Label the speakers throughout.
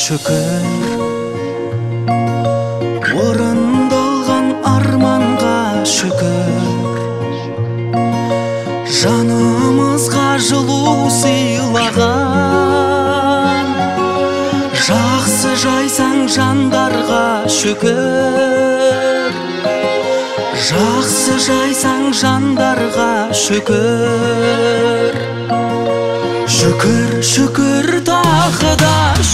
Speaker 1: шүкір, орындалған арманға шүкір, жанымызға жылу сыйлаған, жақсы жайсаң жандарға шүкір, жақсы жайсаң жандарға шүкір. Шүкір, шүкір, тағы да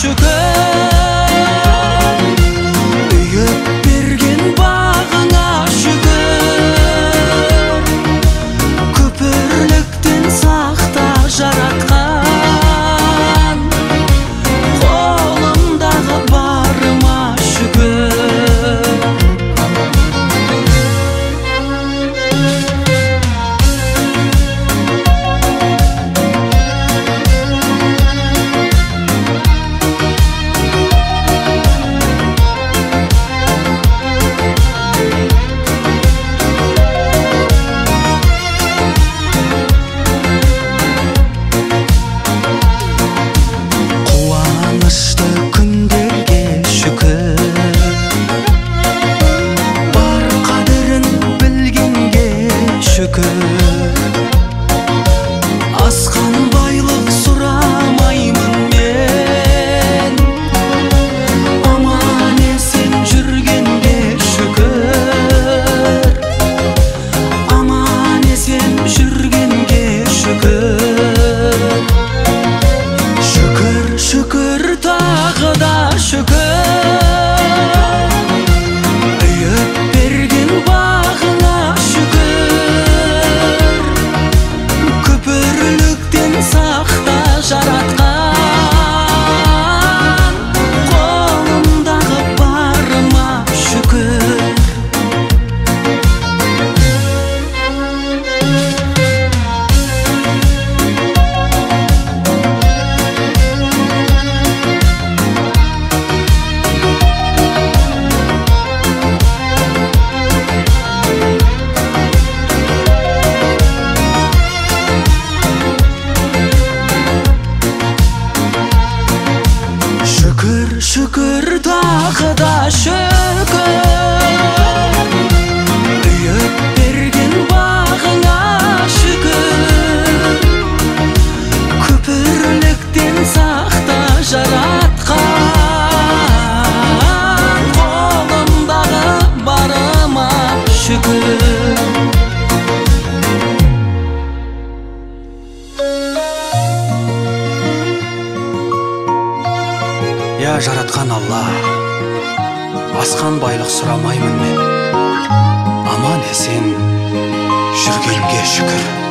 Speaker 1: шүкір, үйіп берген бағыңа шүкір, күпірліктен сақта жаратқан, қолымдағы барыма шүкір. Асқан байлық сұрамаймын мен, аман есен жүргенге шүкір, аман есен жүргенге шүкір. Шүкір, шүкір, тағы да шүкір, үйіп берген бағыңа шүкір, күпірліктен сақта жаратқан, қолымдағы барыма шүкір. Шүкір, шүкір, тағы да шүкір, үйіп берген бағыңа шүкір, күпірліктен сақта жаратқан, қолымдағы барыма шүкір. Я жаратқан Алла, асқан байлық сұрамаймын мен, аман есен жүргенге шүкір.